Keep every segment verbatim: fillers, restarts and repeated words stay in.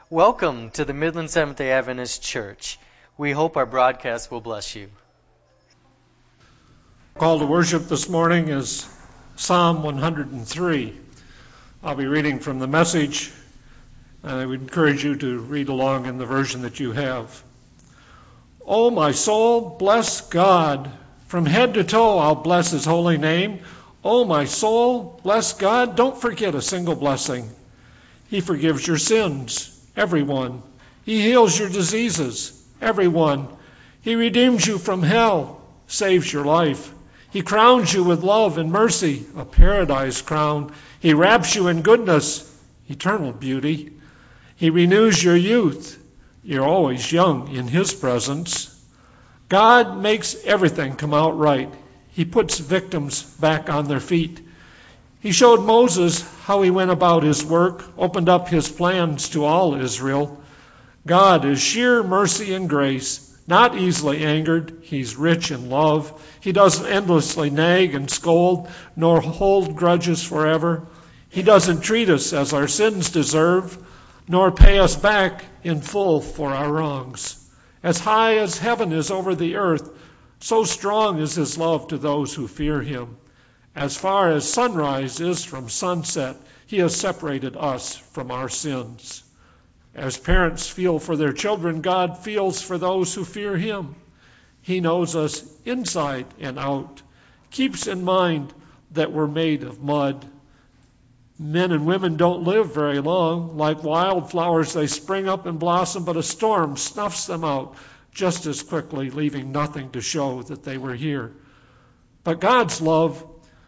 Welcome to the Midland Seventh-day Adventist Church. We hope our broadcast will bless you. Call to worship this morning is Psalm one hundred three. I'll be reading from the Message, and I would encourage you to read along in the version that you have. O my soul, bless God. From head to toe I'll bless His holy name. O my soul, bless God. Don't forget a single blessing. He forgives your sins, every one. He heals your diseases, every one. He redeems you from hell, saves your life. He crowns you with love and mercy, a paradise crown. He wraps you in goodness, eternal beauty. He renews your youth. You're always young in His presence. God makes everything come out right. He puts victims back on their feet. He showed Moses how he went about his work, opened up his plans to all Israel. God is sheer mercy and grace, not easily angered. He's rich in love. He doesn't endlessly nag and scold, nor hold grudges forever. He doesn't treat us as our sins deserve, nor pay us back in full for our wrongs. As high as heaven is over the earth, so strong is His love to those who fear Him. As far as sunrise is from sunset, He has separated us from our sins. As parents feel for their children, God feels for those who fear Him. He knows us inside and out, keeps in mind that we're made of mud. Men and women don't live very long. Like wildflowers, they spring up and blossom, but a storm snuffs them out just as quickly, leaving nothing to show that they were here. But God's love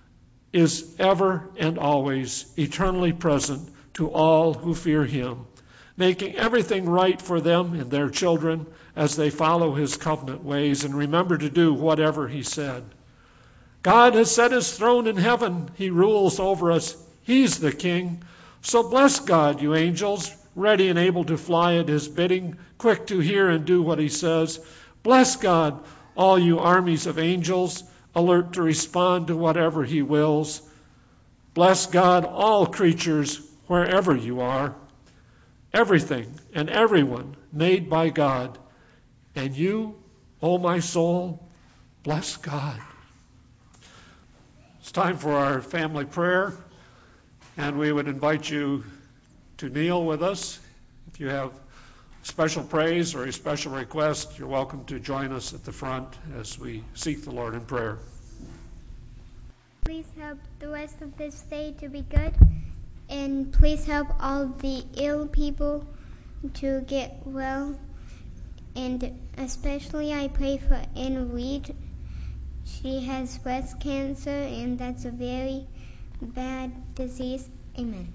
is ever and always eternally present to all who fear Him, making everything right for them and their children as they follow His covenant ways and remember to do whatever He said. God has set His throne in heaven. He rules over us. He's the King. So bless God, you angels, ready and able to fly at His bidding, quick to hear and do what He says. Bless God, all you armies of angels, alert to respond to whatever He wills. Bless God, all creatures, wherever you are. Everything and everyone made by God. And you, O my soul, bless God. It's time for our family prayer. And we would invite you to kneel with us. If you have special praise or a special request, you're welcome to join us at the front as we seek the Lord in prayer. Please help the rest of this day to be good. And please help all the ill people to get well. And especially I pray for Anne Reed. She has breast cancer, and that's a very bad disease. Amen.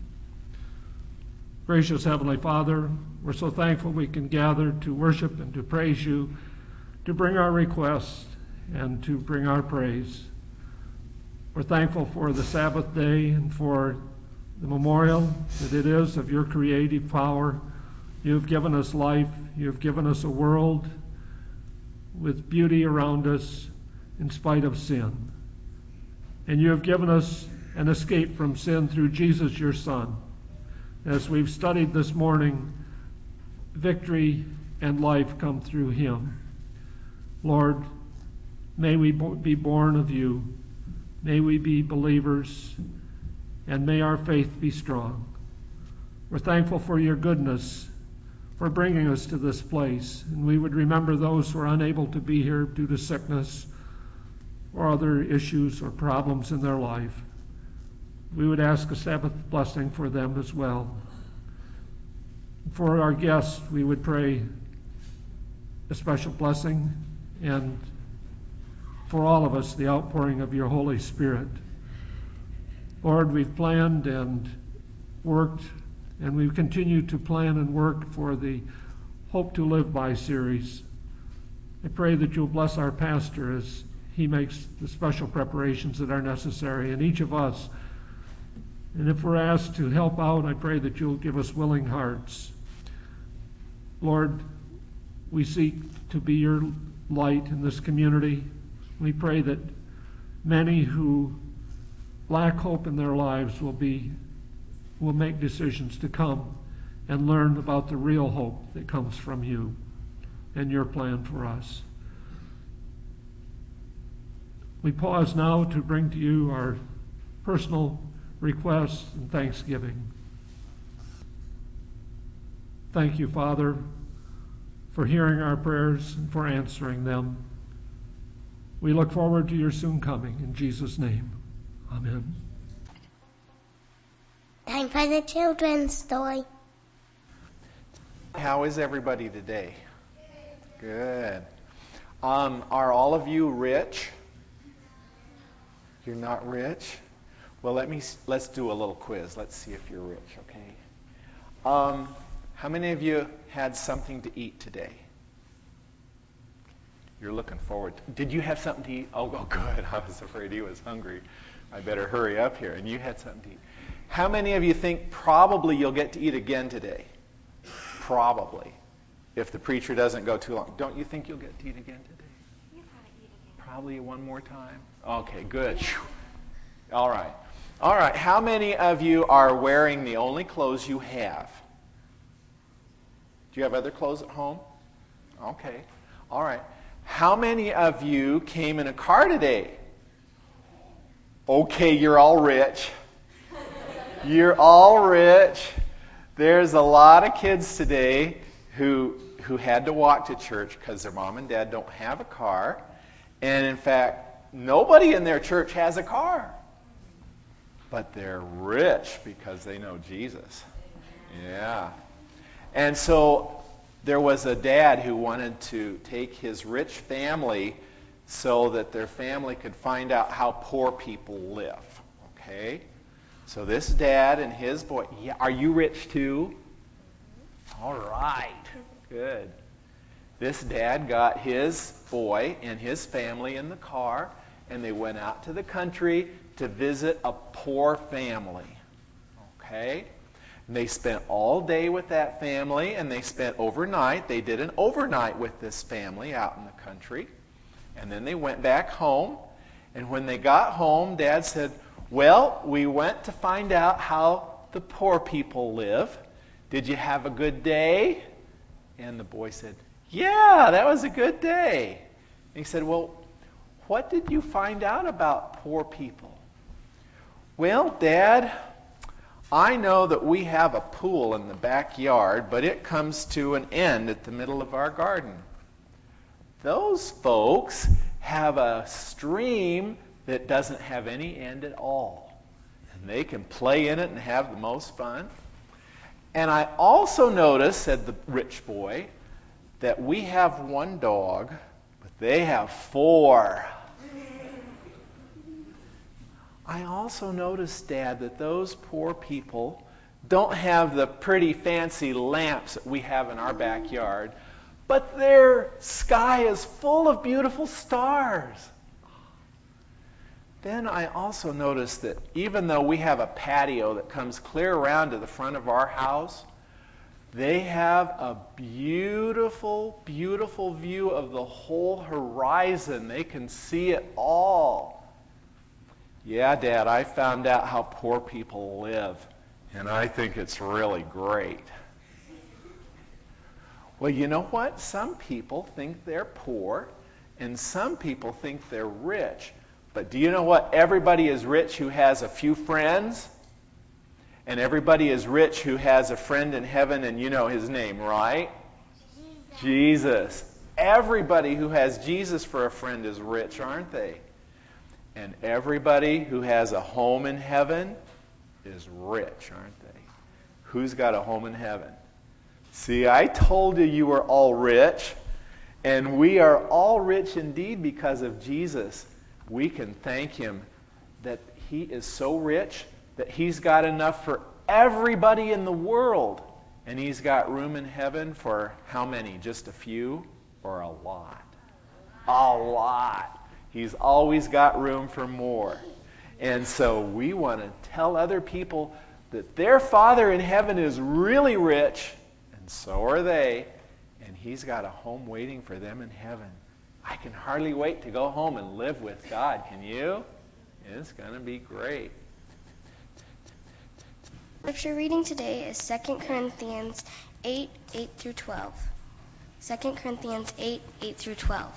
Gracious Heavenly Father, we're so thankful we can gather to worship and to praise You, to bring our requests and to bring our praise. We're thankful for the Sabbath day and for the memorial that it is of Your creative power. You have given us life. You have given us a world with beauty around us in spite of sin. And You have given us an escape from sin through Jesus, Your Son. As we've studied this morning, victory and life come through Him. Lord, may we be born of You. May we be believers, and may our faith be strong. We're thankful for Your goodness, for bringing us to this place. And we would remember those who are unable to be here due to sickness or other issues or problems in their life. We would ask a Sabbath blessing for them as well. For our guests, we would pray a special blessing, and for all of us, the outpouring of Your Holy Spirit. Lord, we've planned and worked, and we continue to plan and work for the Hope to Live By series. I pray that You'll bless our pastor as he makes the special preparations that are necessary, and each of us. And if we're asked to help out, I pray that You'll give us willing hearts. Lord, we seek to be Your light in this community. We pray that many who lack hope in their lives will be will make decisions to come and learn about the real hope that comes from you and your plan for us. We pause now to bring to you our personal requests and thanksgiving. Thank you, Father, for hearing our prayers and for answering them. We look forward to your soon coming. In Jesus' name, amen. Time for the children's story. How is everybody today? Good. Um, are all of you rich? You're not rich? Well, let me let's do a little quiz. Let's see if you're rich, okay? Um, how many of you had something to eat today? You're looking forward to, did you have something to eat? Oh, oh, good. I was afraid he was hungry. I better hurry up here. And you had something to eat. How many of you think probably you'll get to eat again today? Probably. If the preacher doesn't go too long. Don't you think you'll get to eat again today? You'll probably eat again. Probably one more time? Okay, good. All right. All right. How many of you are wearing the only clothes you have? Do you have other clothes at home? Okay. All right. How many of you came in a car today? Okay, you're all rich. You're all rich. There's a lot of kids today who who had to walk to church because their mom and dad don't have a car. And in fact, nobody in their church has a car. But they're rich because they know Jesus. Yeah. And so there was a dad who wanted to take his rich family so that their family could find out how poor people live. Okay? So this dad and his boy, yeah, are you rich too? All right. Good. This dad got his boy and his family in the car, and they went out to the country to visit a poor family. Okay? And they spent all day with that family, and they spent overnight. They did an overnight with this family out in the country. And then they went back home. And when they got home, Dad said, well, we went to find out how the poor people live. Did you have a good day? And the boy said, yeah, that was a good day. And he said, well, what did you find out about poor people? Well, Dad, I know that we have a pool in the backyard, but it comes to an end at the middle of our garden. Those folks have a stream that doesn't have any end at all. And they can play in it and have the most fun. And I also noticed, said the rich boy, that we have one dog, but they have four. I also noticed, Dad, that those poor people don't have the pretty fancy lamps that we have in our backyard, but their sky is full of beautiful stars. Then I also noticed that even though we have a patio that comes clear around to the front of our house, they have a beautiful, beautiful view of the whole horizon. They can see it all. Yeah, Dad, I found out how poor people live, and I think it's really great. Well, you know what? Some people think they're poor, and some people think they're rich. But do you know what? Everybody is rich who has a few friends, and everybody is rich who has a friend in heaven, and you know his name, right? Jesus. Jesus. Everybody who has Jesus for a friend is rich, aren't they? And everybody who has a home in heaven is rich, aren't they? Who's got a home in heaven? See, I told you you were all rich, and we are all rich indeed because of Jesus. We can thank Him that He is so rich that He's got enough for everybody in the world. And He's got room in heaven for how many? Just a few or a lot? A lot. He's always got room for more. And so we want to tell other people that their Father in heaven is really rich, and so are they, and He's got a home waiting for them in heaven. I can hardly wait to go home and live with God. Can you? It's going to be great. Scripture reading today is Second Corinthians eight, eight through twelve. Second Corinthians eight, eight through twelve.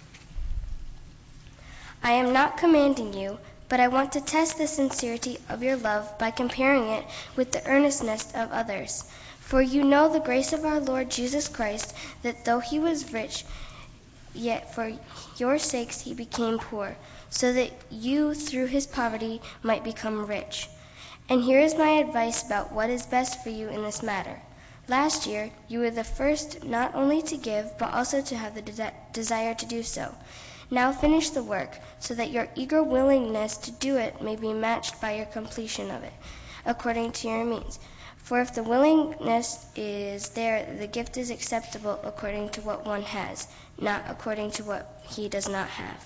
I am not commanding you, but I want to test the sincerity of your love by comparing it with the earnestness of others. For you know the grace of our Lord Jesus Christ, that though he was rich, yet for your sakes he became poor, so that you through his poverty might become rich. And here is my advice about what is best for you in this matter. Last year, you were the first not only to give, but also to have the de- desire to do so. Now finish the work, so that your eager willingness to do it may be matched by your completion of it, according to your means. For if the willingness is there, the gift is acceptable according to what one has, not according to what he does not have.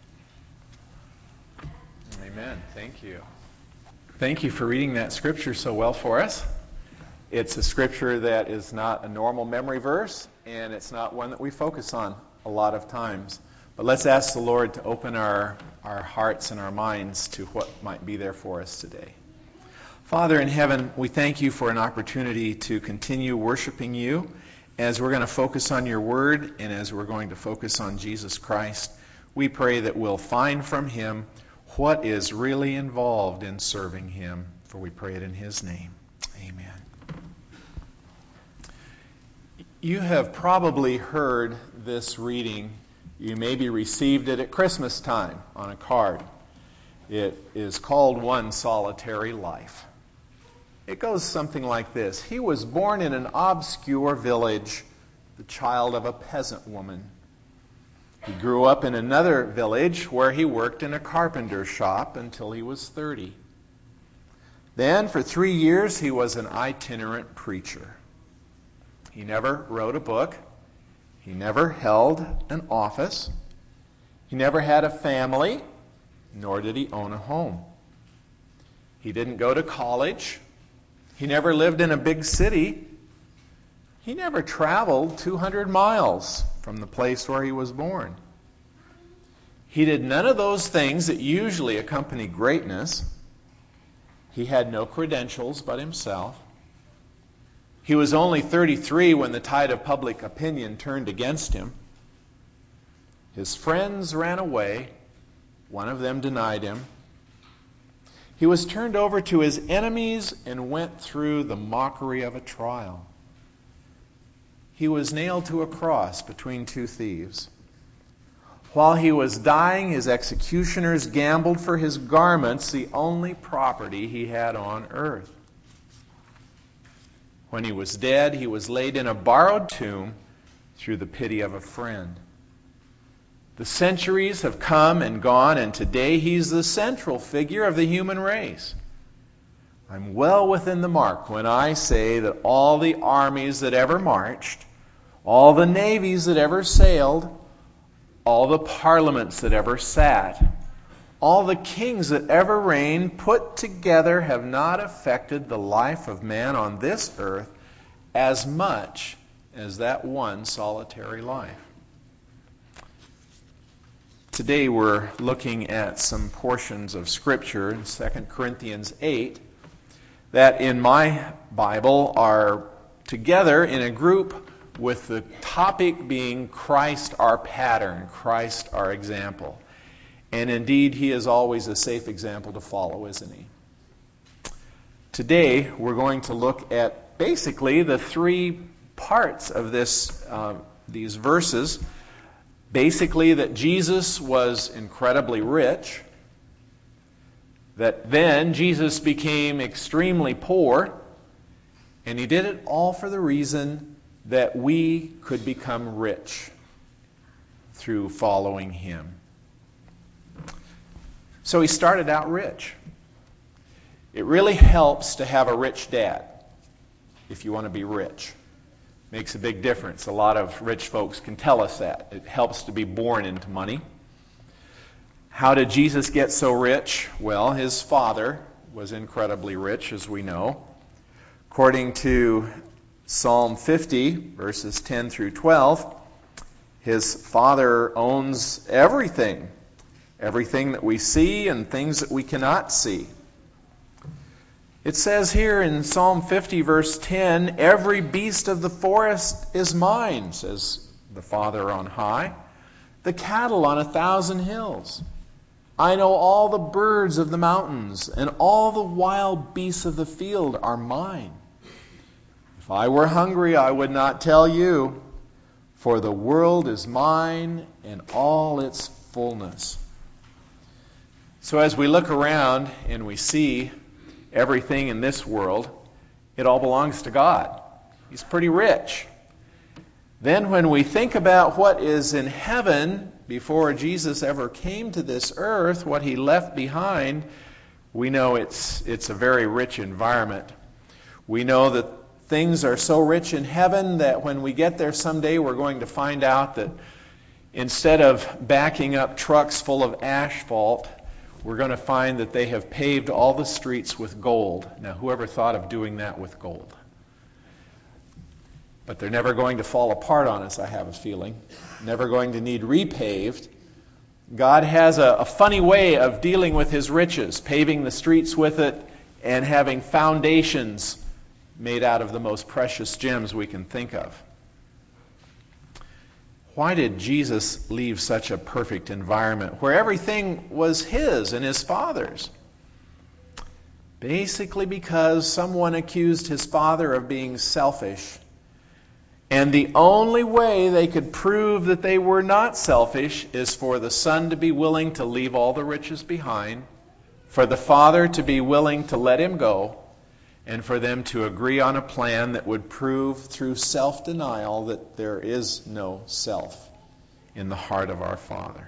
Amen. Thank you. Thank you for reading that scripture so well for us. It's a scripture that is not a normal memory verse, and it's not one that we focus on a lot of times. But let's ask the Lord to open our, our hearts and our minds to what might be there for us today. Father in heaven, we thank you for an opportunity to continue worshiping you as we're going to focus on your word and as we're going to focus on Jesus Christ. We pray that we'll find from him what is really involved in serving him, for we pray it in his name. Amen. You have probably heard this reading. You maybe received it at Christmas time on a card. It is called One Solitary Life. It goes something like this. He was born in an obscure village, the child of a peasant woman. He grew up in another village where he worked in a carpenter's shop until he was thirty. Then, for three years, he was an itinerant preacher. He never wrote a book. He never held an office. He never had a family, nor did he own a home. He didn't go to college. He never lived in a big city. He never traveled two hundred miles from the place where he was born. He did none of those things that usually accompany greatness. He had no credentials but himself. He was only thirty-three when the tide of public opinion turned against him. His friends ran away. One of them denied him. He was turned over to his enemies and went through the mockery of a trial. He was nailed to a cross between two thieves. While he was dying, his executioners gambled for his garments, the only property he had on earth. When he was dead, he was laid in a borrowed tomb through the pity of a friend. The centuries have come and gone, and today he's the central figure of the human race. I'm well within the mark when I say that all the armies that ever marched, all the navies that ever sailed, all the parliaments that ever sat, all the kings that ever reigned put together have not affected the life of man on this earth as much as that one solitary life. Today we're looking at some portions of Scripture in Second Corinthians eight that in my Bible are together in a group with the topic being Christ our pattern, Christ our example. And indeed, he is always a safe example to follow, isn't he? Today, we're going to look at basically the three parts of this, uh, these verses. Basically, that Jesus was incredibly rich, that then Jesus became extremely poor, and he did it all for the reason that we could become rich through following him. So he started out rich. It really helps to have a rich dad if you want to be rich. Makes a big difference. A lot of rich folks can tell us that. It helps to be born into money. How did Jesus get so rich? Well, his father was incredibly rich, as we know. According to Psalm fifty, verses ten through twelve, his father owns everything. Everything that we see and things that we cannot see. It says here in Psalm fifty, verse ten, every beast of the forest is mine, says the Father on high, the cattle on a thousand hills. I know all the birds of the mountains, and all the wild beasts of the field are mine. If I were hungry, I would not tell you, for the world is mine and all its fullness. So as we look around and we see everything in this world, it all belongs to God. He's pretty rich. Then when we think about what is in heaven before Jesus ever came to this earth, what he left behind, we know it's it's a very rich environment. We know that things are so rich in heaven that when we get there someday, we're going to find out that instead of backing up trucks full of asphalt, we're going to find that they have paved all the streets with gold. Now, whoever thought of doing that with gold? But they're never going to fall apart on us, I have a feeling. Never going to need repaved. God has a, a funny way of dealing with his riches, paving the streets with it and having foundations made out of the most precious gems we can think of. Why did Jesus leave such a perfect environment where everything was his and his Father's? Basically because someone accused his Father of being selfish. And the only way they could prove that they were not selfish is for the Son to be willing to leave all the riches behind, for the Father to be willing to let him go, and for them to agree on a plan that would prove through self-denial that there is no self in the heart of our Father.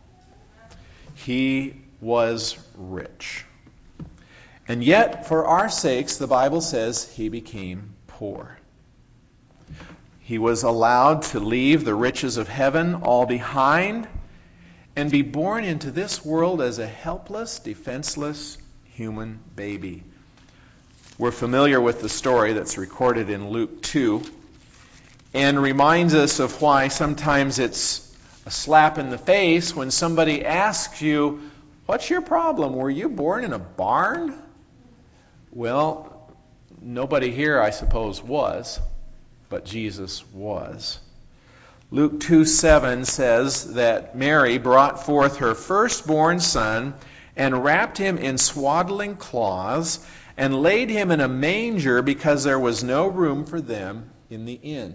He was rich. And yet, for our sakes, the Bible says he became poor. He was allowed to leave the riches of heaven all behind and be born into this world as a helpless, defenseless human baby. We're familiar with the story that's recorded in Luke two and reminds us of why sometimes it's a slap in the face when somebody asks you, "What's your problem? Were you born in a barn?" Well, nobody here, I suppose, was. But Jesus was. Luke two seven says that Mary brought forth her firstborn son and wrapped him in swaddling cloths and laid him in a manger because there was no room for them in the inn.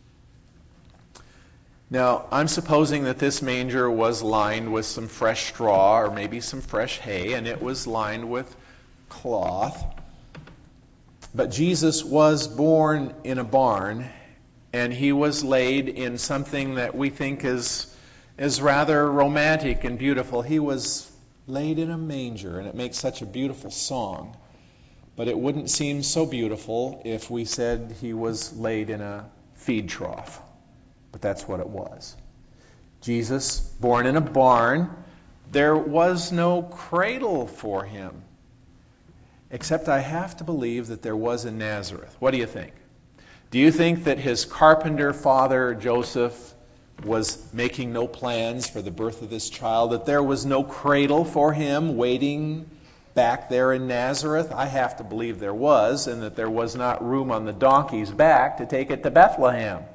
Now, I'm supposing that this manger was lined with some fresh straw or maybe some fresh hay, and it was lined with cloth. But Jesus was born in a barn, and he was laid in something that we think is, is rather romantic and beautiful. He was laid in a manger, and it makes such a beautiful song. But it wouldn't seem so beautiful if we said he was laid in a feed trough. But that's what it was. Jesus, born in a barn, there was no cradle for him. Except I have to believe that there was in Nazareth. What do you think? Do you think that his carpenter father, Joseph, was making no plans for the birth of this child? That there was no cradle for him waiting back there in Nazareth? I have to believe there was, and that there was not room on the donkey's back to take it to Bethlehem.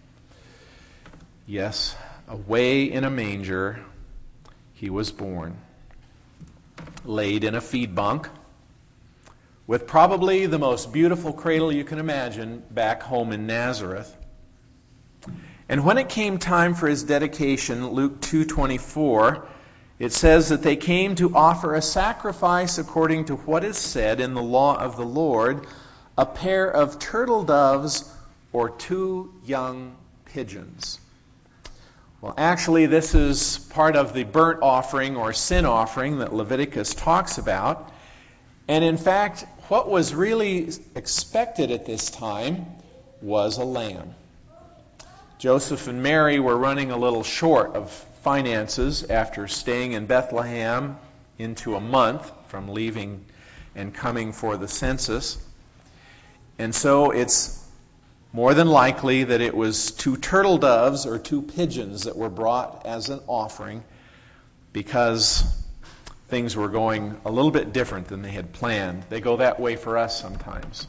Yes, away in a manger, he was born. Laid in a feed bunk, with probably the most beautiful cradle you can imagine back home in Nazareth. And when it came time for his dedication, Luke two twenty-four, it says that they came to offer a sacrifice according to what is said in the law of the Lord, a pair of turtle doves or two young pigeons. Well, actually, this is part of the burnt offering or sin offering that Leviticus talks about. And in fact, what was really expected at this time was a lamb. Joseph and Mary were running a little short of finances after staying in Bethlehem into a month from leaving and coming for the census. And so it's more than likely that it was two turtle doves or two pigeons that were brought as an offering, because things were going a little bit different than they had planned. They go that way for us sometimes.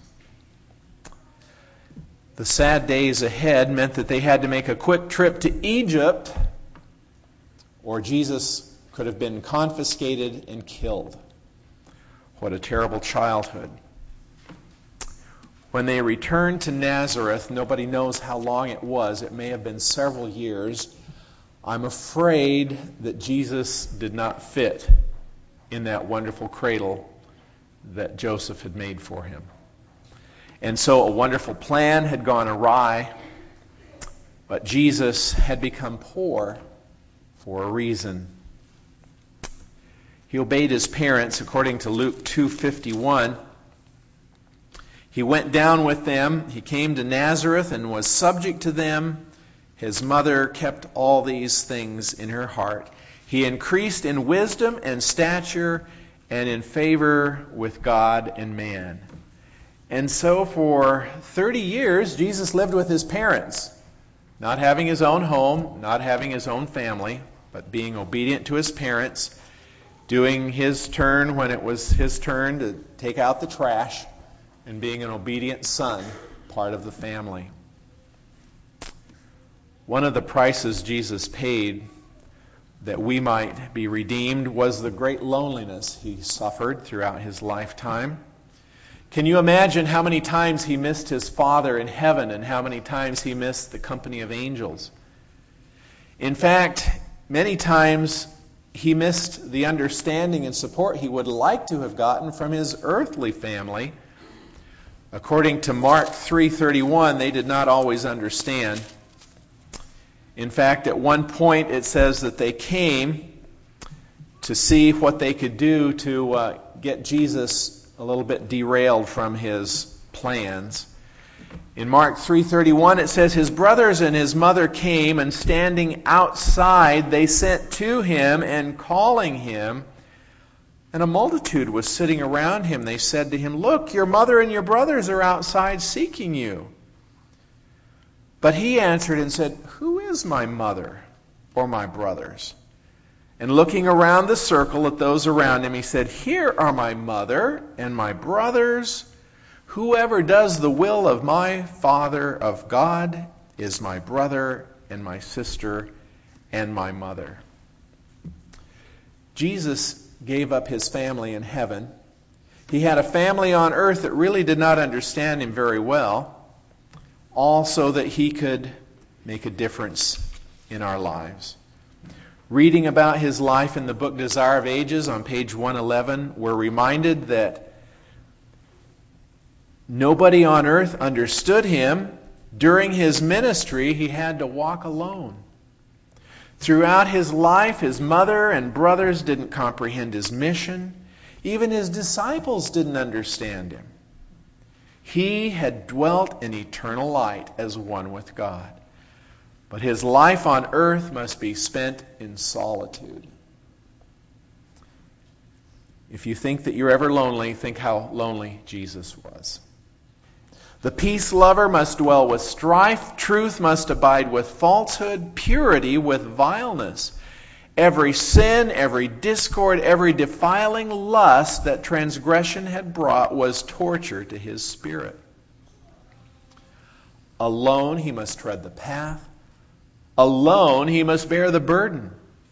The sad days ahead meant that they had to make a quick trip to Egypt, or Jesus could have been confiscated and killed. What a terrible childhood. When they returned to Nazareth, nobody knows how long it was. It may have been several years. I'm afraid that Jesus did not fit in that wonderful cradle that Joseph had made for him. And so a wonderful plan had gone awry, but Jesus had become poor for a reason. He obeyed his parents according to Luke two fifty-one. He went down with them. He came to Nazareth and was subject to them. His mother kept all these things in her heart. He increased in wisdom and stature and in favor with God and man. And so for thirty years, Jesus lived with his parents, not having his own home, not having his own family, but being obedient to his parents, doing his turn when it was his turn to take out the trash, and being an obedient son, part of the family. One of the prices Jesus paid that we might be redeemed was the great loneliness he suffered throughout his lifetime. Can you imagine how many times he missed his Father in heaven and how many times he missed the company of angels? In fact, many times he missed the understanding and support he would like to have gotten from his earthly family. According to Mark three thirty-one, they did not always understand. In fact, at one point it says that they came to see what they could do to uh, get Jesus a little bit derailed from his plans. In Mark three thirty-one it says, his brothers and his mother came, and standing outside they sent to him and calling him. And a multitude was sitting around him. They said to him, look, your mother and your brothers are outside seeking you. But he answered and said, who is my mother or my brothers? And looking around the circle at those around him, he said, here are my mother and my brothers. Whoever does the will of my Father of God is my brother and my sister and my mother. Jesus gave up his family in heaven. He had a family on earth that really did not understand him very well, all so that he could make a difference in our lives. Reading about his life in the book Desire of Ages on page one eleven, we're reminded that nobody on earth understood him. During his ministry, he had to walk alone. Throughout his life, his mother and brothers didn't comprehend his mission. Even his disciples didn't understand him. He had dwelt in eternal light as one with God. But his life on earth must be spent in solitude. If you think that you're ever lonely, think how lonely Jesus was. The peace lover must dwell with strife. Truth must abide with falsehood. Purity with vileness. Every sin, every discord, every defiling lust that transgression had brought was torture to his spirit. Alone he must tread the path. Alone he must bear the burden.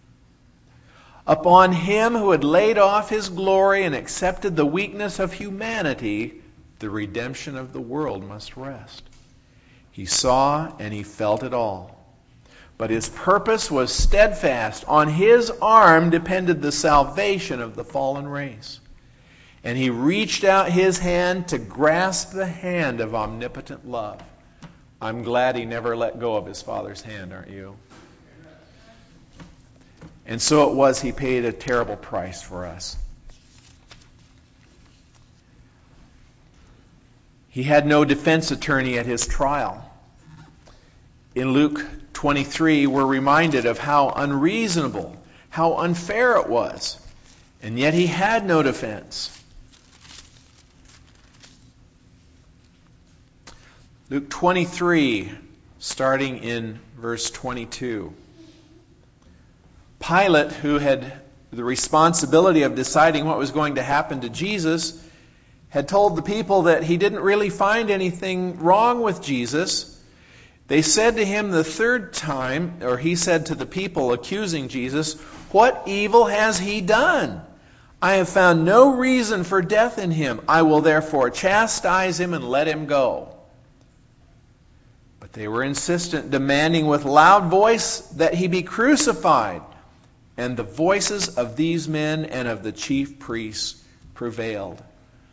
Upon him who had laid off his glory and accepted the weakness of humanity, the redemption of the world must rest. He saw and he felt it all. But his purpose was steadfast. On his arm depended the salvation of the fallen race. And he reached out his hand to grasp the hand of omnipotent love. I'm glad he never let go of his Father's hand, aren't you? And so it was he paid a terrible price for us. He had no defense attorney at his trial. In Luke twenty-three, we're reminded of how unreasonable, how unfair it was. And yet he had no defense. Luke twenty-three, starting in verse twenty-two. Pilate, who had the responsibility of deciding what was going to happen to Jesus, had told the people that he didn't really find anything wrong with Jesus. They said to him the third time, or he said to the people accusing Jesus, "What evil has he done? I have found no reason for death in him. I will therefore chastise him and let him go." But they were insistent, demanding with loud voice that he be crucified. And the voices of these men and of the chief priests prevailed.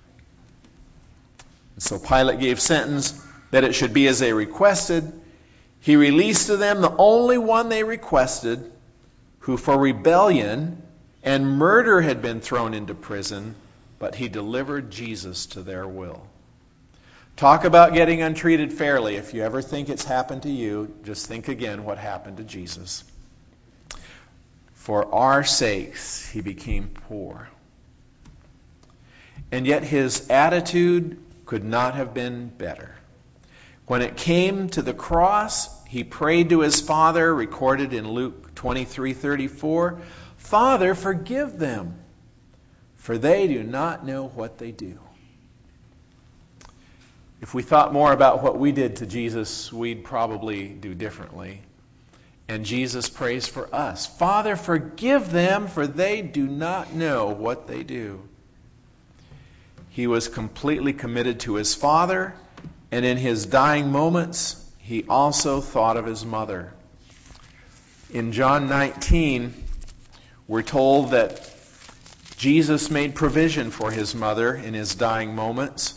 And so Pilate gave sentence that it should be as they requested. He released to them the only one they requested, who for rebellion and murder had been thrown into prison, but he delivered Jesus to their will. Talk about getting untreated fairly. If you ever think it's happened to you, just think again what happened to Jesus. For our sakes, he became poor. And yet his attitude could not have been better. When it came to the cross, he prayed to his Father, recorded in Luke twenty-three thirty-four, "Father, forgive them, for they do not know what they do." If we thought more about what we did to Jesus, we'd probably do differently. And Jesus prays for us. "Father, forgive them, for they do not know what they do." He was completely committed to his Father, and in his dying moments, he also thought of his mother. In John nineteen, we're told that Jesus made provision for his mother in his dying moments.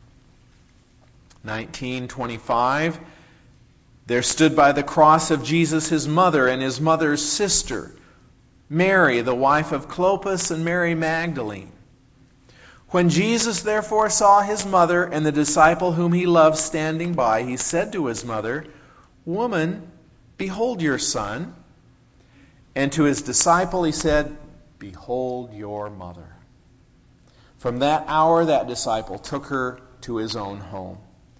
nineteen twenty-five, there stood by the cross of Jesus his mother and his mother's sister, Mary, the wife of Clopas, and Mary Magdalene. When Jesus therefore saw his mother and the disciple whom he loved standing by, he said to his mother, "Woman, behold your son." And to his disciple he said, "Behold your mother." From that hour, that disciple took her to his own home.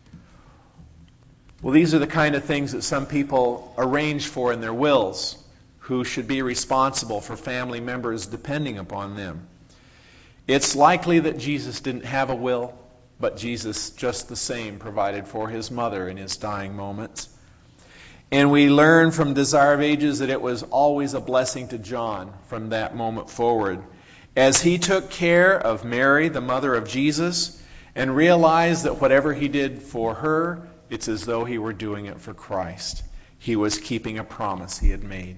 Well, these are the kind of things that some people arrange for in their wills, who should be responsible for family members depending upon them. It's likely that Jesus didn't have a will, but Jesus just the same provided for his mother in his dying moments. And we learn from Desire of Ages that it was always a blessing to John from that moment forward, as he took care of Mary, the mother of Jesus, and realized that whatever he did for her, it's as though he were doing it for Christ. He was keeping a promise he had made.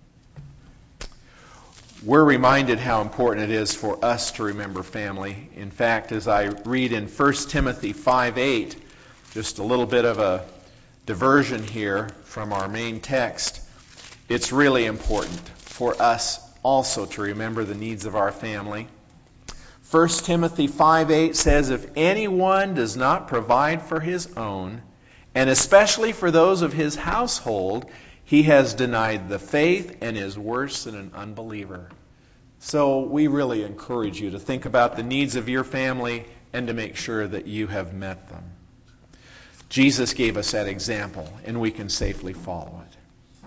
We're reminded how important it is for us to remember family. In fact, as I read in First Timothy five eight, just a little bit of a diversion here from our main text, it's really important for us also to remember the needs of our family. First Timothy five eight says, "If anyone does not provide for his own, and especially for those of his household, he has denied the faith and is worse than an unbeliever." So we really encourage you to think about the needs of your family and to make sure that you have met them. Jesus gave us that example, and we can safely follow it.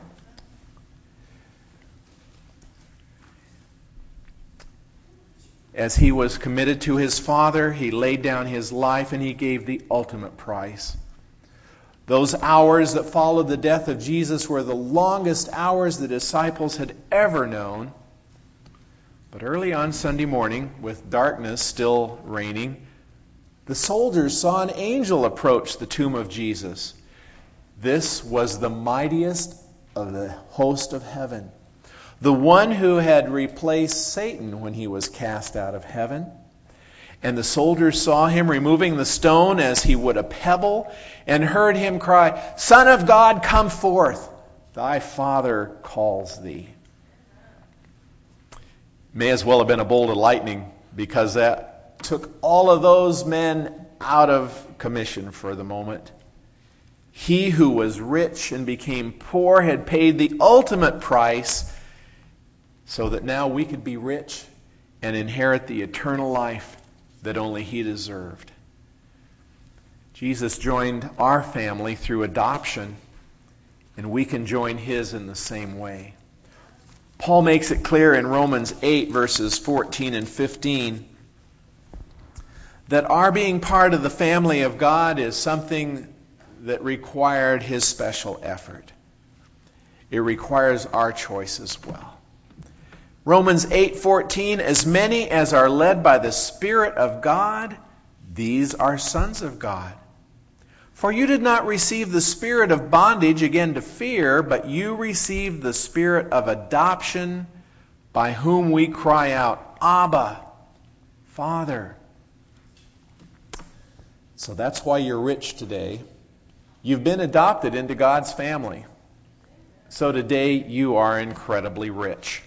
As he was committed to his Father, he laid down his life and he gave the ultimate price. Those hours that followed the death of Jesus were the longest hours the disciples had ever known. But early on Sunday morning, with darkness still reigning, the soldiers saw an angel approach the tomb of Jesus. This was the mightiest of the host of heaven, the one who had replaced Satan when he was cast out of heaven. And the soldiers saw him removing the stone as he would a pebble, and heard him cry, "Son of God, come forth. Thy Father calls thee." May as well have been a bolt of lightning, because that took all of those men out of commission for the moment. He who was rich and became poor had paid the ultimate price so that now we could be rich and inherit the eternal life that only he deserved. Jesus joined our family through adoption, and we can join his in the same way. Paul makes it clear in Romans eight, verses fourteen and fifteen, that our being part of the family of God is something that required His special effort. It requires our choice as well. Romans eight fourteen, as many as are led by the Spirit of God, these are sons of God. For you did not receive the spirit of bondage again to fear, but you received the spirit of adoption, by whom we cry out, Abba, Father. So that's why you're rich today. You've been adopted into God's family. So today you are incredibly rich.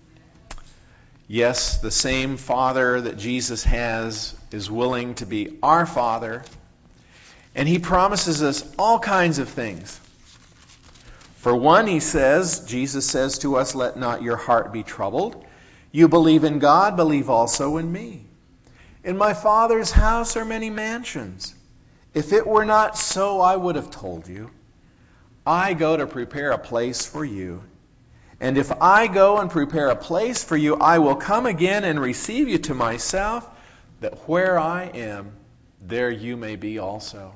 Yes, the same Father that Jesus has is willing to be our Father. And He promises us all kinds of things. For one, He says, Jesus says to us, let not your heart be troubled. You believe in God, believe also in me. In my Father's house are many mansions. If it were not so, I would have told you. I go to prepare a place for you. And if I go and prepare a place for you, I will come again and receive you to myself, that where I am, there you may be also.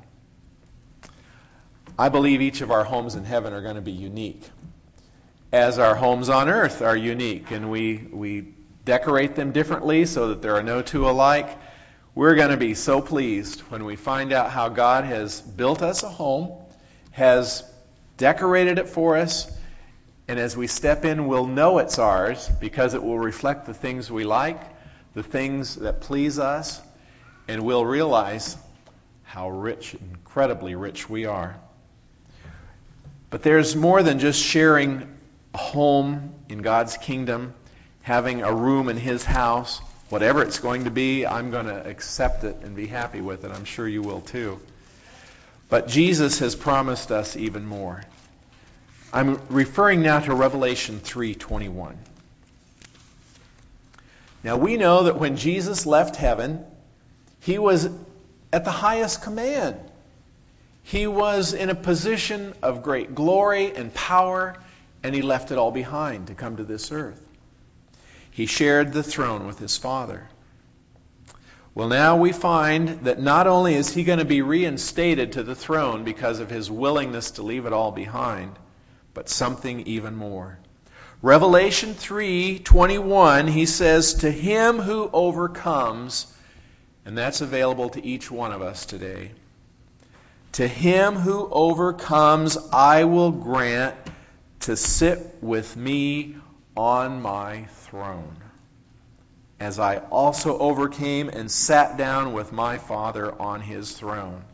I believe each of our homes in heaven are going to be unique, as our homes on earth are unique, and we we decorate them differently so that there are no two alike. We're going to be so pleased when we find out how God has built us a home, has decorated it for us, and as we step in, we'll know it's ours because it will reflect the things we like, the things that please us, and we'll realize how rich, incredibly rich we are. But there's more than just sharing a home in God's kingdom, having a room in His house. Whatever it's going to be, I'm going to accept it and be happy with it. I'm sure you will too. But Jesus has promised us even more. I'm referring now to Revelation three twenty-one. Now we know that when Jesus left heaven, He was at the highest command. He was in a position of great glory and power, and He left it all behind to come to this earth. He shared the throne with His Father. Well, now we find that not only is He going to be reinstated to the throne because of His willingness to leave it all behind, but something even more. Revelation three twenty-one, He says, to him who overcomes, and that's available to each one of us today. To him who overcomes, I will grant to sit with me on my throne, as I also overcame and sat down with my Father on His throne.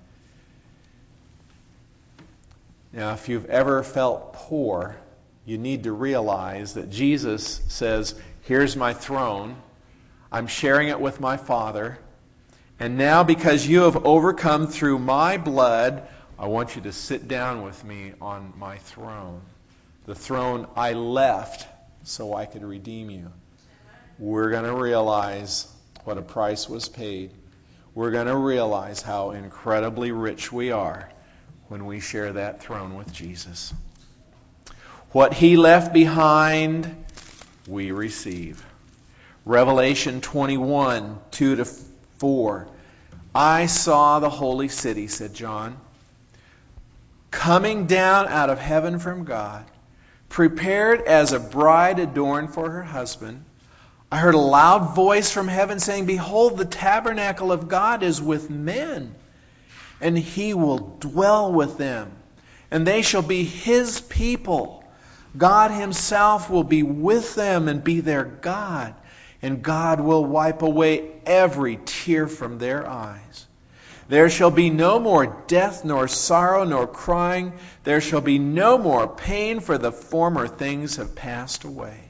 Now, if you've ever felt poor, you need to realize that Jesus says, here's my throne. I'm sharing it with my Father. And now, because you have overcome through my blood, I want you to sit down with me on my throne. The throne I left so I could redeem you. We're going to realize what a price was paid. We're going to realize how incredibly rich we are when we share that throne with Jesus. What He left behind, we receive. Revelation twenty-one, two to four. I saw the holy city, said John, coming down out of heaven from God, prepared as a bride adorned for her husband. I heard a loud voice from heaven saying, behold, the tabernacle of God is with men, and He will dwell with them, and they shall be His people. God Himself will be with them and be their God, and God will wipe away every tear from their eyes. There shall be no more death, nor sorrow, nor crying. There shall be no more pain, for the former things have passed away.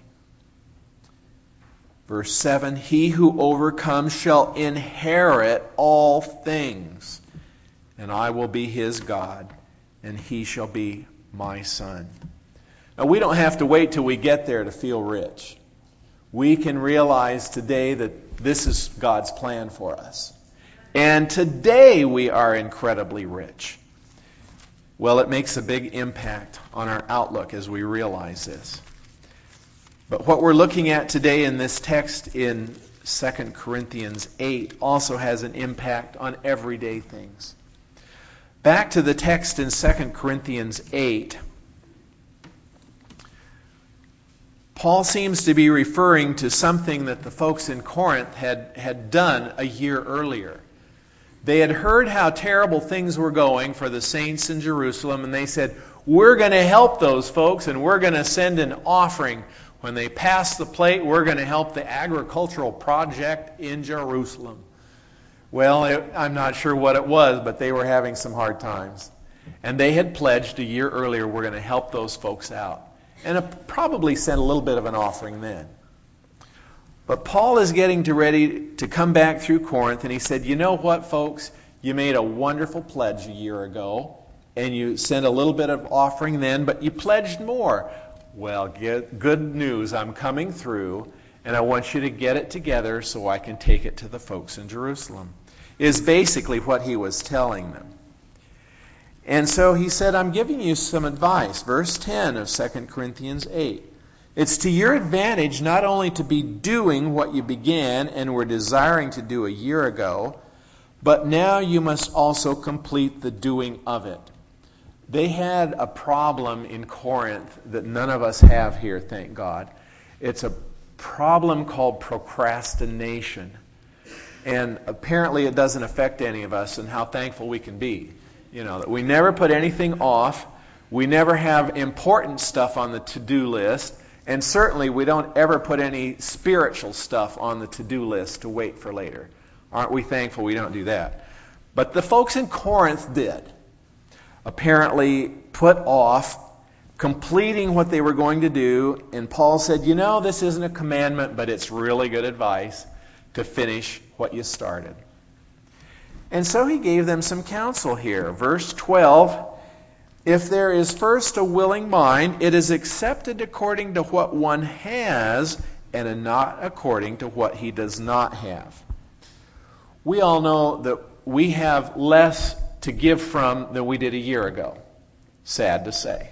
Verse seven, he who overcomes shall inherit all things, and I will be his God, and he shall be my son. Now, we don't have to wait till we get there to feel rich. We can realize today that this is God's plan for us. And today we are incredibly rich. Well, it makes a big impact on our outlook as we realize this. But what we're looking at today in this text in Second Corinthians eight also has an impact on everyday things. Back to the text in Second Corinthians eight, Paul seems to be referring to something that the folks in Corinth had, had done a year earlier. They had heard how terrible things were going for the saints in Jerusalem, and they said, we're going to help those folks, and we're going to send an offering. When they pass the plate, we're going to help the agricultural project in Jerusalem. Well, it, I'm not sure what it was, but they were having some hard times. And they had pledged a year earlier, we're going to help those folks out. And it probably sent a little bit of an offering then. But Paul is getting to ready to come back through Corinth, and he said, you know what, folks? You made a wonderful pledge a year ago, and you sent a little bit of offering then, but you pledged more. Well, get, good news, I'm coming through, and I want you to get it together so I can take it to the folks in Jerusalem, is basically what he was telling them. And so he said, I'm giving you some advice. Verse ten of Second Corinthians eight. It's to your advantage not only to be doing what you began and were desiring to do a year ago, but now you must also complete the doing of it. They had a problem in Corinth that none of us have here, thank God. It's a problem called procrastination. And apparently it doesn't affect any of us, and how thankful we can be. You know, that we never put anything off. We never have important stuff on the to-do list. And certainly we don't ever put any spiritual stuff on the to-do list to wait for later. Aren't we thankful we don't do that? But the folks in Corinth did. Apparently put off completing what they were going to do. And Paul said, you know, this isn't a commandment, but it's really good advice to finish what you started. And so he gave them some counsel here. Verse twelve, if there is first a willing mind, it is accepted according to what one has, and not according to what he does not have. We all know that we have less to give from than we did a year ago. Sad to say.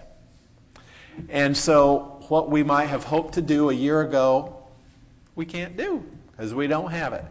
And so what we might have hoped to do a year ago, we can't do because we don't have it.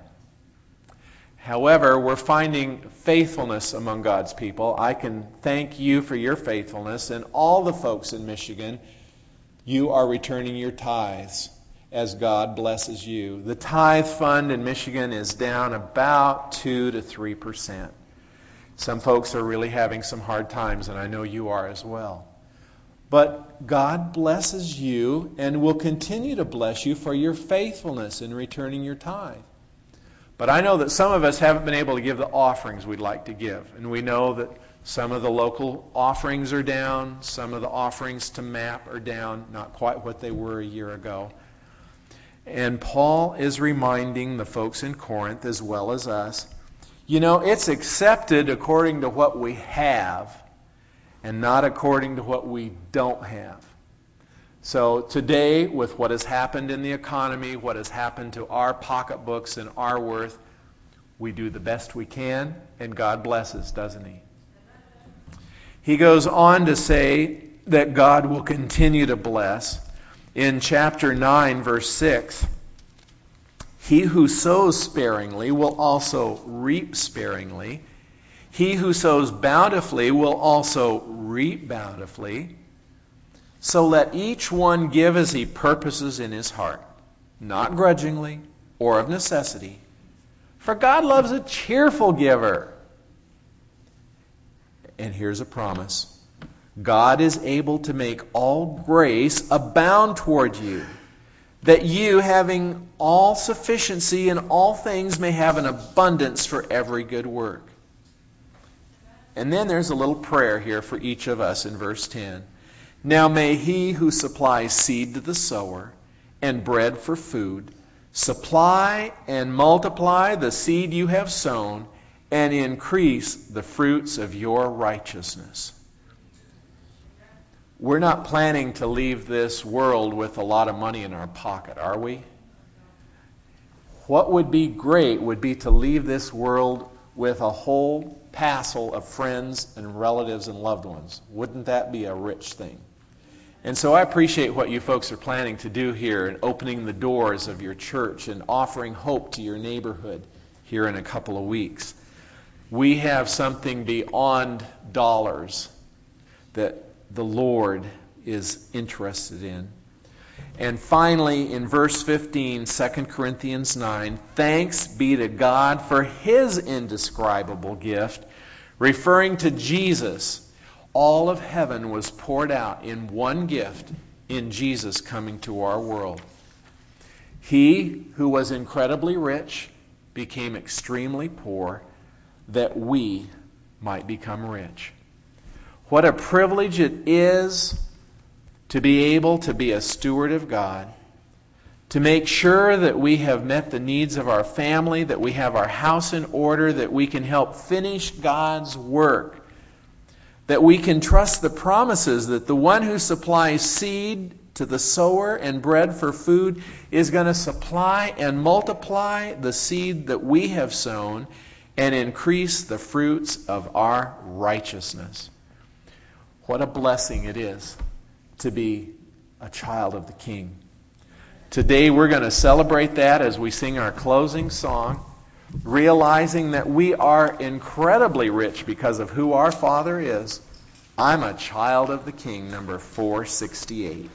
However, we're finding faithfulness among God's people. I can thank you for your faithfulness, and all the folks in Michigan, you are returning your tithes as God blesses you. The tithe fund in Michigan is down about two to three percent. Some folks are really having some hard times, and I know you are as well. But God blesses you and will continue to bless you for your faithfulness in returning your tithe. But I know that some of us haven't been able to give the offerings we'd like to give. And we know that some of the local offerings are down. Some of the offerings to MAP are down, not quite what they were a year ago. And Paul is reminding the folks in Corinth as well as us, you know, it's accepted according to what we have and not according to what we don't have. So today, with what has happened in the economy, what has happened to our pocketbooks and our worth, we do the best we can, and God blesses, doesn't He? He goes on to say that God will continue to bless. In chapter nine, verse six, he who sows sparingly will also reap sparingly. He who sows bountifully will also reap bountifully. So let each one give as he purposes in his heart, not grudgingly or of necessity. For God loves a cheerful giver. And here's a promise. God is able to make all grace abound toward you, that you, having all sufficiency in all things, may have an abundance for every good work. And then there's a little prayer here for each of us in verse ten. Now may He who supplies seed to the sower and bread for food supply and multiply the seed you have sown and increase the fruits of your righteousness. We're not planning to leave this world with a lot of money in our pocket, are we? What would be great would be to leave this world with a whole passel of friends and relatives and loved ones. Wouldn't that be a rich thing? And so I appreciate what you folks are planning to do here and opening the doors of your church and offering hope to your neighborhood here in a couple of weeks. We have something beyond dollars that the Lord is interested in. And finally, in verse fifteen, Second Corinthians nine, thanks be to God for His indescribable gift, referring to Jesus. All of heaven was poured out in one gift, in Jesus coming to our world. He who was incredibly rich became extremely poor, that we might become rich. What a privilege it is to be able to be a steward of God, to make sure that we have met the needs of our family, that we have our house in order, that we can help finish God's work, that we can trust the promises that the one who supplies seed to the sower and bread for food is going to supply and multiply the seed that we have sown and increase the fruits of our righteousness. What a blessing it is to be a child of the King. Today we're going to celebrate that as we sing our closing song, realizing that we are incredibly rich because of who our Father is. I'm a child of the King, number four sixty-eight.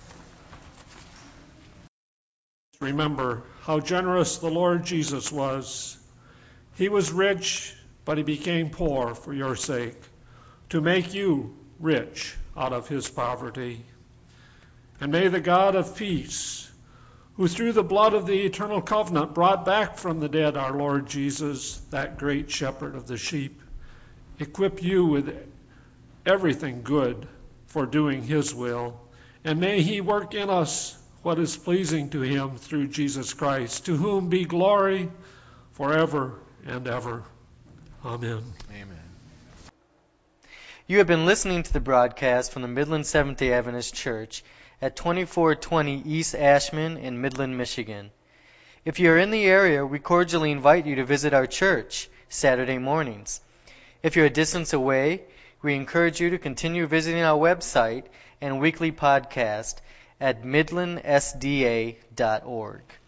Remember how generous the Lord Jesus was. He was rich, but He became poor for your sake, to make you rich out of His poverty. And may the God of peace, who through the blood of the eternal covenant brought back from the dead our Lord Jesus, that great shepherd of the sheep, equip you with everything good for doing His will. And may He work in us what is pleasing to Him through Jesus Christ, to whom be glory forever and ever. Amen. Amen. You have been listening to the broadcast from the Midland Seventh-day Adventist Church at twenty-four twenty East Ashman in Midland, Michigan. If you are in the area, we cordially invite you to visit our church Saturday mornings. If you're a distance away, we encourage you to continue visiting our website and weekly podcast at midland s d a dot org.